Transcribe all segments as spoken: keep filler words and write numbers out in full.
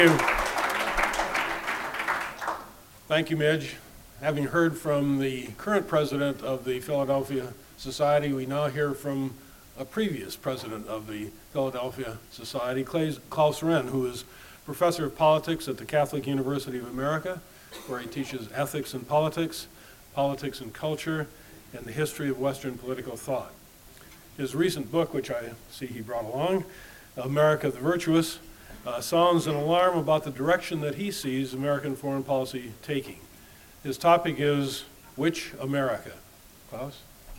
Thank you, Midge. Having heard from the current president of the Philadelphia Society, we now hear from a previous president of the Philadelphia Society, Klaus Renn, who is professor of politics at the Catholic University of America, where he teaches ethics and politics, politics and culture, and the history of Western political thought. His recent book, which I see he brought along, America the Virtuous, uh, sounds an alarm about the direction that he sees American foreign policy taking. His topic is, which America? Klaus?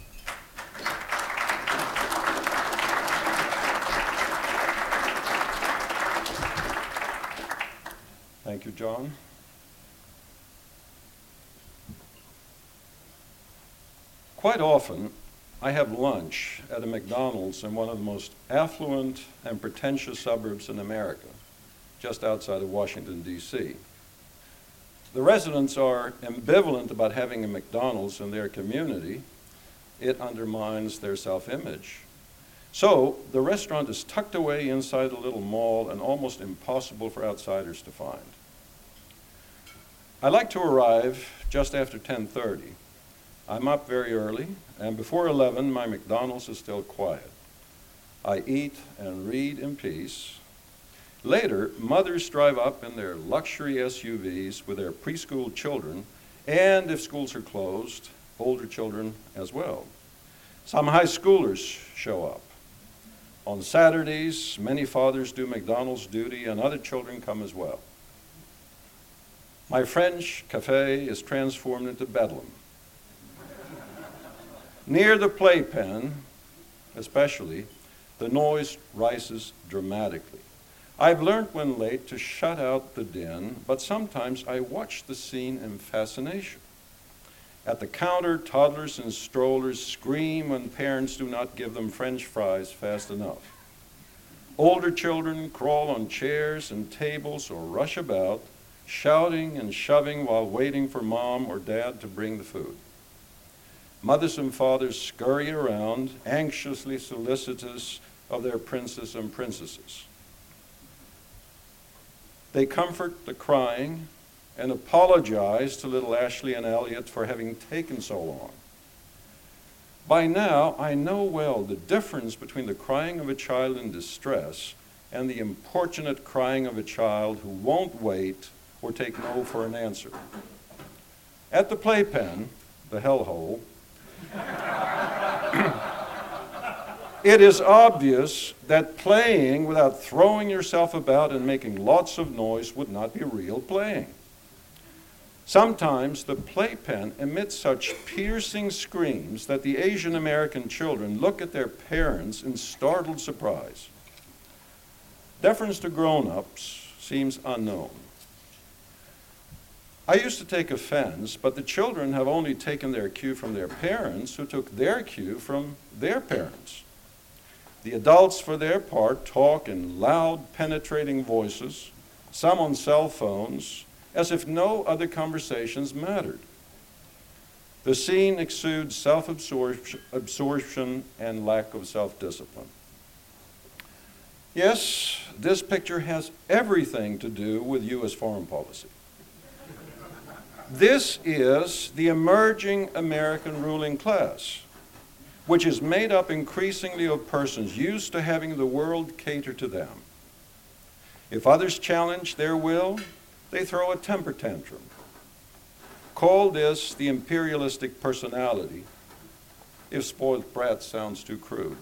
Thank you, John. Quite often, I have lunch at a McDonald's in one of the most affluent and pretentious suburbs in America, just outside of Washington, D C The residents are ambivalent about having a McDonald's in their community. It undermines their self-image. So the restaurant is tucked away inside a little mall and almost impossible for outsiders to find. I like to arrive just after ten thirty. I'm up very early, and before eleven, my McDonald's is still quiet. I eat and read in peace. Later, mothers drive up in their luxury S U Vs with their preschool children, and if schools are closed, older children as well. Some high schoolers show up. On Saturdays, many fathers do McDonald's duty, and other children come as well. My French cafe is transformed into Bedlam. Near the playpen, especially, the noise rises dramatically. I've learned when late to shut out the din, but sometimes I watch the scene in fascination. At the counter, toddlers and strollers scream when parents do not give them French fries fast enough. Older children crawl on chairs and tables or rush about, shouting and shoving while waiting for mom or dad to bring the food. Mothers and fathers scurry around, anxiously solicitous of their princes and princesses. They comfort the crying and apologize to little Ashley and Elliot for having taken so long. By now, I know well the difference between the crying of a child in distress and the importunate crying of a child who won't wait or take no for an answer. At the playpen, the hellhole, it is obvious that playing without throwing yourself about and making lots of noise would not be real playing. Sometimes the playpen emits such piercing screams that the Asian American children look at their parents in startled surprise. Deference to grown-ups seems unknown. I used to take offense, but the children have only taken their cue from their parents, who took their cue from their parents. The adults, for their part, talk in loud, penetrating voices, some on cell phones, as if no other conversations mattered. The scene exudes self-absorption absorption and lack of self-discipline. Yes, this picture has everything to do with U S foreign policy. This is the emerging American ruling class, which is made up increasingly of persons used to having the world cater to them. If others challenge their will, they throw a temper tantrum. Call this the imperialistic personality, if spoiled brat sounds too crude.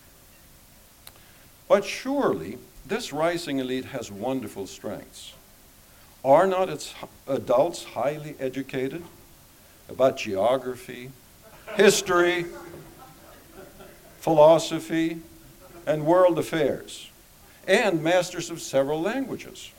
But surely, this rising elite has wonderful strengths. Are not its adults highly educated about geography, history, philosophy, and world affairs, and masters of several languages?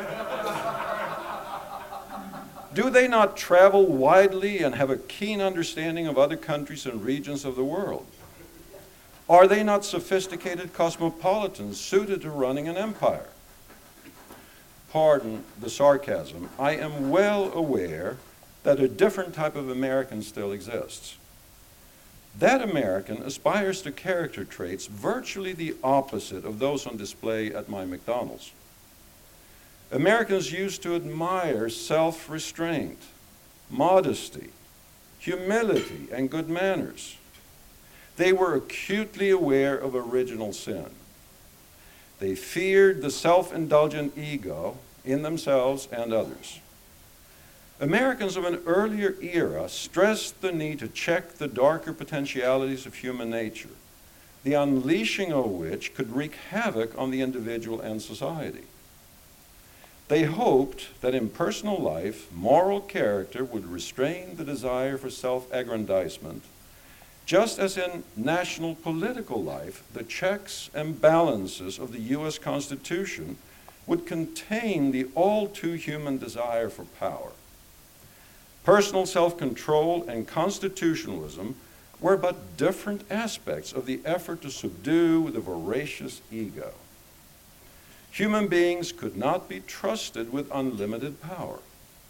Do they not travel widely and have a keen understanding of other countries and regions of the world? Are they not sophisticated cosmopolitans suited to running an empire? Pardon the sarcasm, I am well aware that a different type of American still exists. That American aspires to character traits virtually the opposite of those on display at my McDonald's. Americans used to admire self-restraint, modesty, humility, and good manners. They were acutely aware of original sin. They feared the self-indulgent ego in themselves and others. Americans of an earlier era stressed the need to check the darker potentialities of human nature, the unleashing of which could wreak havoc on the individual and society. They hoped that in personal life, moral character would restrain the desire for self-aggrandizement, just as in national political life, the checks and balances of the U S Constitution would contain the all-too-human desire for power. Personal self-control and constitutionalism were but different aspects of the effort to subdue the voracious ego. Human beings could not be trusted with unlimited power.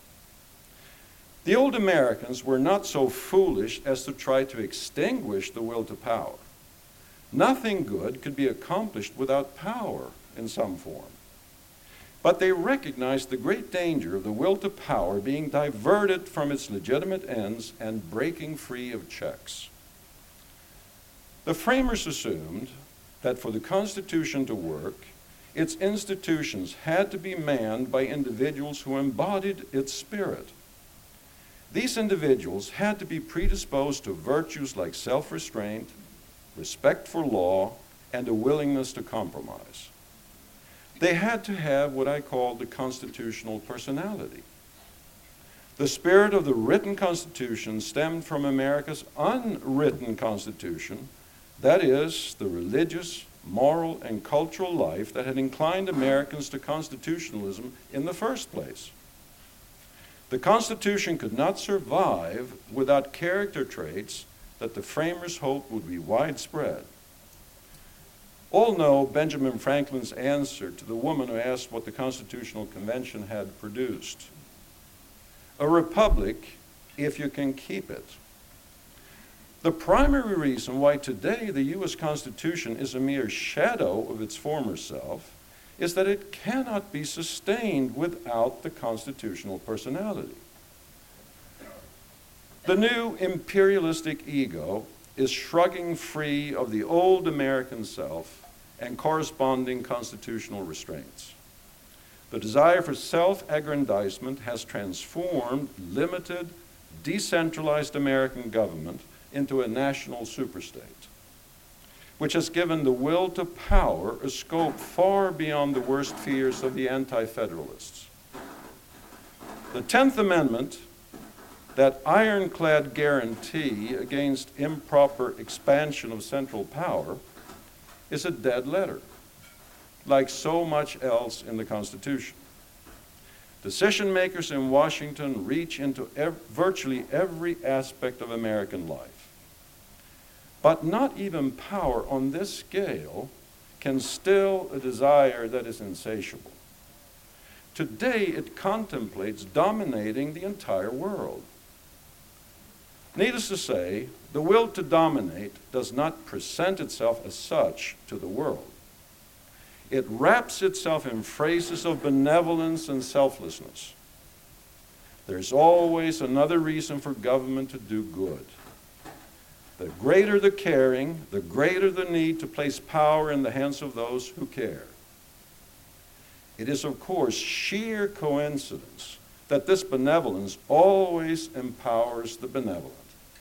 The old Americans were not so foolish as to try to extinguish the will to power. Nothing good could be accomplished without power in some form. But they recognized the great danger of the will to power being diverted from its legitimate ends and breaking free of checks. The framers assumed that for the Constitution to work, its institutions had to be manned by individuals who embodied its spirit. These individuals had to be predisposed to virtues like self-restraint, respect for law, and a willingness to compromise. They had to have what I call the constitutional personality. The spirit of the written Constitution stemmed from America's unwritten Constitution, that is, the religious, moral, and cultural life that had inclined Americans to constitutionalism in the first place. The Constitution could not survive without character traits that the framers hoped would be widespread. All know Benjamin Franklin's answer to the woman who asked what the Constitutional Convention had produced. A republic, if you can keep it. The primary reason why today the U S Constitution is a mere shadow of its former self is that it cannot be sustained without the constitutional personality. The new imperialistic ego is shrugging free of the old American self and corresponding constitutional restraints. The desire for self-aggrandizement has transformed limited, decentralized American government into a national superstate, which has given the will to power a scope far beyond the worst fears of the anti-federalists. The tenth Amendment, that ironclad guarantee against improper expansion of central power, is a dead letter, like so much else in the Constitution. Decision makers in Washington reach into ev- virtually every aspect of American life. But not even power on this scale can still a desire that is insatiable. Today it contemplates dominating the entire world. Needless to say, the will to dominate does not present itself as such to the world. It wraps itself in phrases of benevolence and selflessness. There's always another reason for government to do good. The greater the caring, the greater the need to place power in the hands of those who care. It is, of course, sheer coincidence that this benevolence always empowers the benevolent.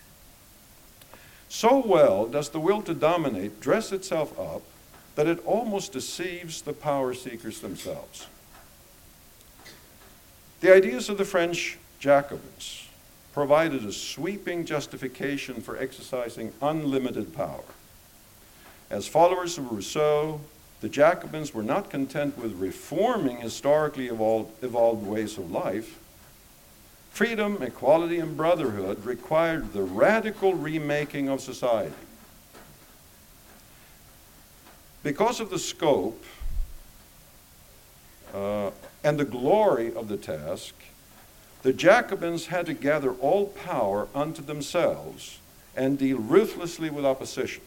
So well does the will to dominate dress itself up that it almost deceives the power seekers themselves. The ideas of the French Jacobins provided a sweeping justification for exercising unlimited power. As followers of Rousseau, the Jacobins were not content with reforming historically evolved, evolved ways of life. Freedom, equality, and brotherhood required the radical remaking of society. Because of the scope uh, and the glory of the task, the Jacobins had to gather all power unto themselves and deal ruthlessly with opposition.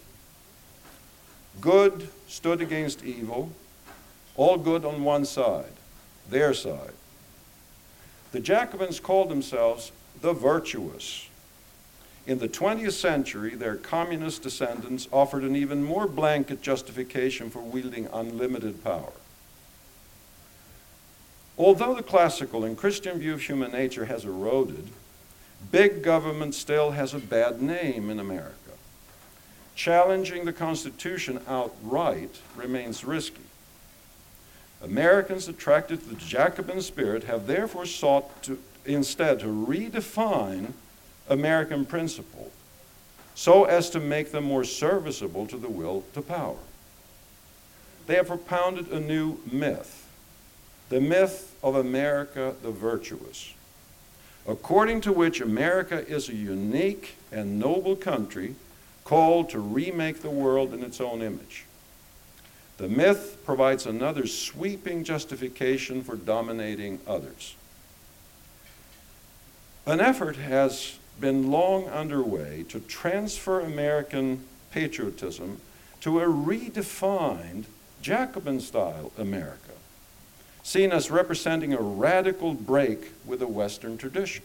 Good stood against evil, all good on one side. their side. The Jacobins called themselves the virtuous. In the twentieth century, their communist descendants offered an even more blanket justification for wielding unlimited power. Although the classical and Christian view of human nature has eroded, big government still has a bad name in America. Challenging the Constitution outright remains risky. Americans attracted to the Jacobin spirit have therefore sought to instead to redefine American principle so as to make them more serviceable to the will to power. They have propounded a new myth, the myth of America the virtuous, according to which America is a unique and noble country called to remake the world in its own image. The myth provides another sweeping justification for dominating others. An effort has been long underway to transfer American patriotism to a redefined Jacobin-style America, seen as representing a radical break with the Western tradition.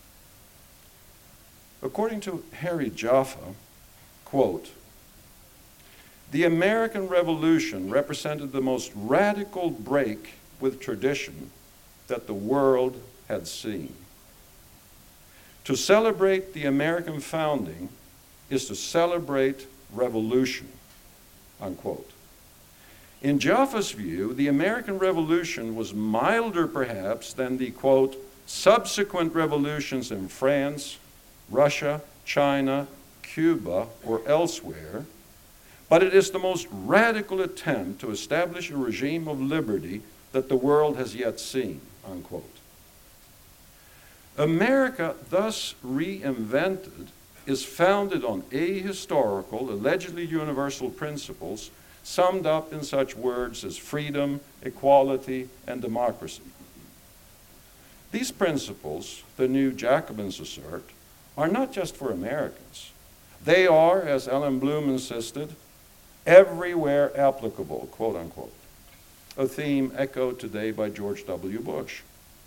According to Harry Jaffa, quote, "The American Revolution represented the most radical break with tradition that the world had seen. To celebrate the American founding is to celebrate revolution," unquote. In Jaffa's view, the American Revolution was milder perhaps than the, quote, "subsequent revolutions in France, Russia, China, Cuba, or elsewhere, but it is the most radical attempt to establish a regime of liberty that the world has yet seen," unquote. America, thus reinvented, is founded on ahistorical, allegedly universal principles summed up in such words as freedom, equality, and democracy. These principles, the new Jacobins assert, are not just for Americans. They are, as Ellen Bloom insisted, everywhere applicable, quote unquote, a theme echoed today by George W. Bush.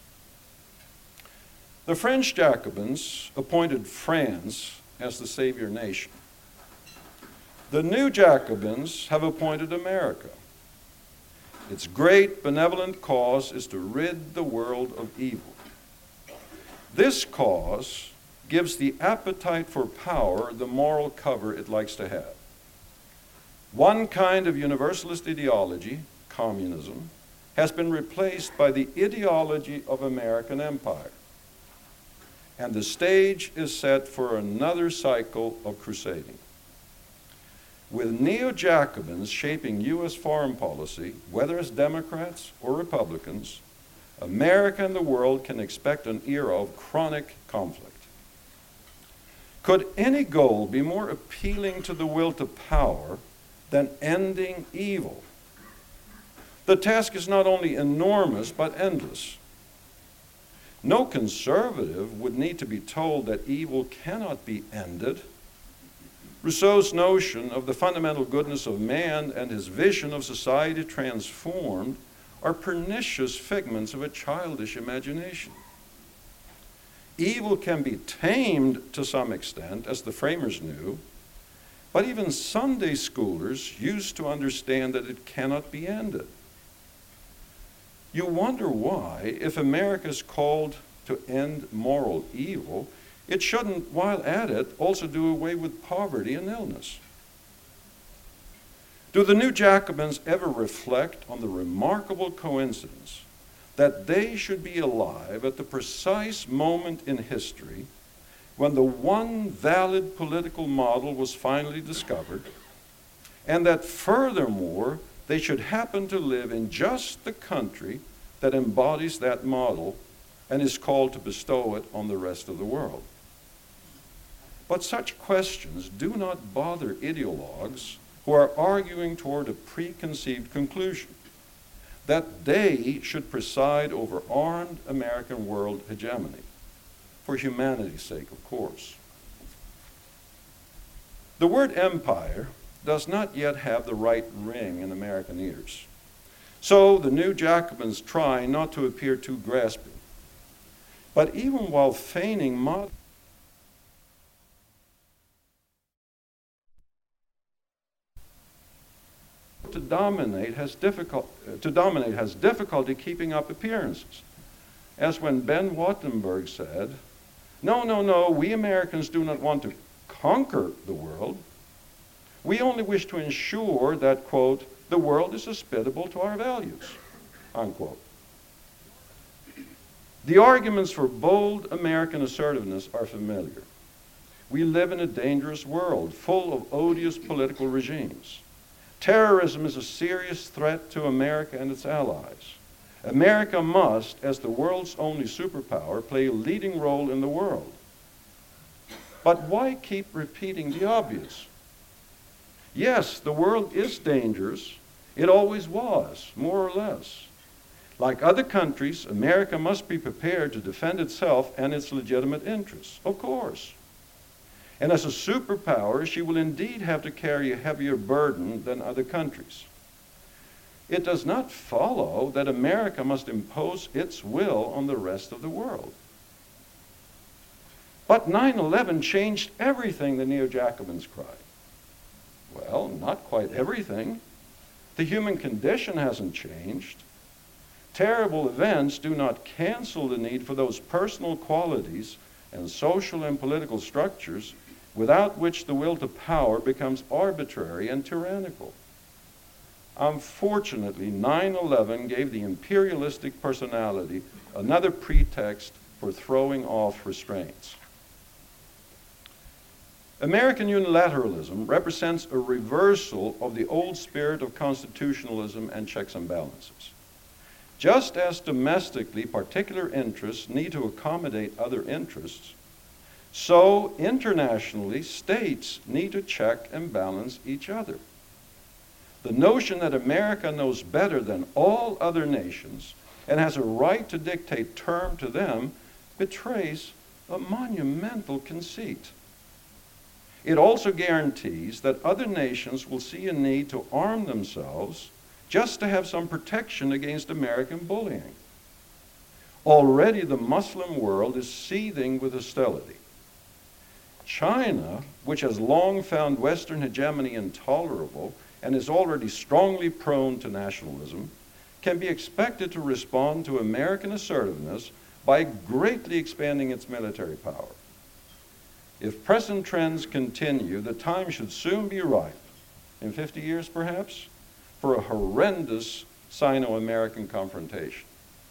The French Jacobins appointed France as the savior nation. The new Jacobins have appointed America. Its great benevolent cause is to rid the world of evil. This cause gives the appetite for power the moral cover it likes to have. One kind of universalist ideology, communism, has been replaced by the ideology of American empire. And the stage is set for another cycle of crusading. With neo-Jacobins shaping U S foreign policy, whether as Democrats or Republicans, America and the world can expect an era of chronic conflict. Could any goal be more appealing to the will to power than ending evil? The task is not only enormous, but endless. No conservative would need to be told that evil cannot be ended. Rousseau's notion of the fundamental goodness of man and his vision of society transformed are pernicious figments of a childish imagination. Evil can be tamed to some extent, as the framers knew, but even Sunday schoolers used to understand that it cannot be ended. You wonder why, if America is called to end moral evil, it shouldn't, while at it, also do away with poverty and illness. Do the new Jacobins ever reflect on the remarkable coincidence that they should be alive at the precise moment in history when the one valid political model was finally discovered, and that furthermore, they should happen to live in just the country that embodies that model and is called to bestow it on the rest of the world? But such questions do not bother ideologues who are arguing toward a preconceived conclusion that they should preside over armed American world hegemony, for humanity's sake, of course. The word empire does not yet have the right ring in American ears. So the New Jacobins try not to appear too grasping. But even while feigning mod to dominate has difficult to dominate has difficulty keeping up appearances. As when Ben Wattenberg said, no, no, no, we Americans do not want to conquer the world. We only wish to ensure that, quote, the world is hospitable to our values, unquote. The arguments for bold American assertiveness are familiar. We live in a dangerous world full of odious political regimes. Terrorism is a serious threat to America and its allies. America must, as the world's only superpower, play a leading role in the world. But why keep repeating the obvious? Yes, the world is dangerous. It always was, more or less. Like other countries, America must be prepared to defend itself and its legitimate interests, of course. And as a superpower, she will indeed have to carry a heavier burden than other countries. It does not follow that America must impose its will on the rest of the world. But nine eleven changed everything, the Neo-Jacobins cried. Well, not quite everything. The human condition hasn't changed. Terrible events do not cancel the need for those personal qualities and social and political structures without which the will to power becomes arbitrary and tyrannical. Unfortunately, nine eleven gave the imperialistic personality another pretext for throwing off restraints. American unilateralism represents a reversal of the old spirit of constitutionalism and checks and balances. Just as domestically particular interests need to accommodate other interests, so internationally states need to check and balance each other. The notion that America knows better than all other nations and has a right to dictate terms to them betrays a monumental conceit. It also guarantees that other nations will see a need to arm themselves just to have some protection against American bullying. Already the Muslim world is seething with hostility. China, which has long found Western hegemony intolerable and is already strongly prone to nationalism, can be expected to respond to American assertiveness by greatly expanding its military power. If present trends continue, the time should soon be ripe, in fifty years perhaps, for a horrendous Sino-American confrontation.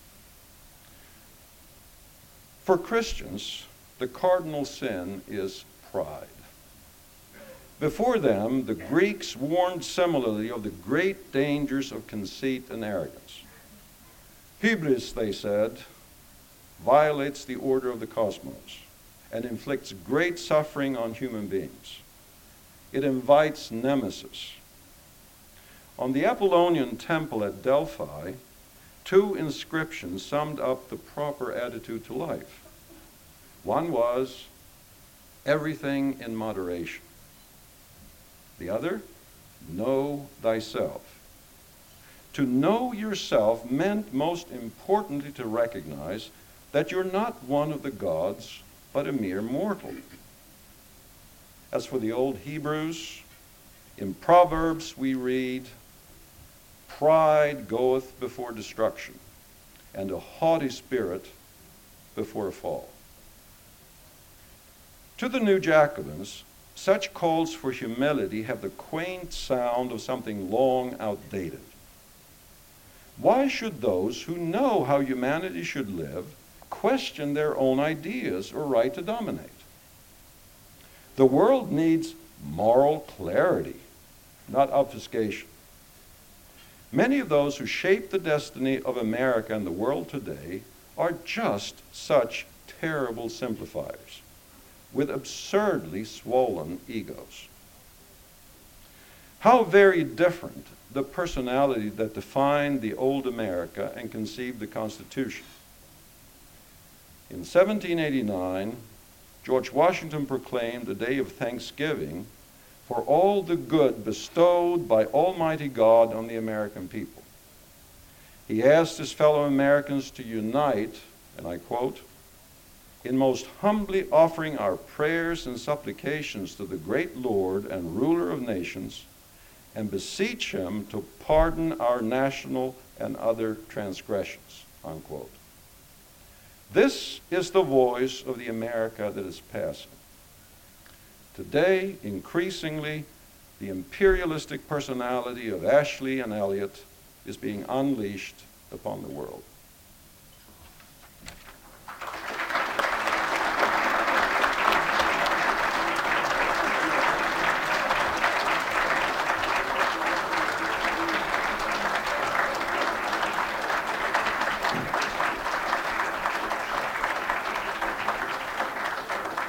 For Christians, the cardinal sin is pride. Before them, the Greeks warned similarly of the great dangers of conceit and arrogance. Hubris, they said, violates the order of the cosmos and inflicts great suffering on human beings. It invites nemesis. On the Apollonian temple at Delphi, two inscriptions summed up the proper attitude to life. One was, everything in moderation. The other, know thyself. To know yourself meant most importantly to recognize that you're not one of the gods, but a mere mortal. As for the old Hebrews, in Proverbs we read, pride goeth before destruction, and a haughty spirit before a fall. To the New Jacobins, such calls for humility have the quaint sound of something long outdated. Why should those who know how humanity should live question their own ideas or right to dominate? The world needs moral clarity, not obfuscation. Many of those who shape the destiny of America and the world today are just such terrible simplifiers with absurdly swollen egos. How very different the personality that defined the old America and conceived the Constitution. In seventeen eighty-nine, George Washington proclaimed a day of thanksgiving for all the good bestowed by Almighty God on the American people. He asked his fellow Americans to unite, and I quote, "in most humbly offering our prayers and supplications to the great Lord and ruler of nations, and beseech him to pardon our national and other transgressions," unquote. This is the voice of the America that is passing. Today, increasingly, the imperialistic personality of Ashley and Elliott is being unleashed upon the world.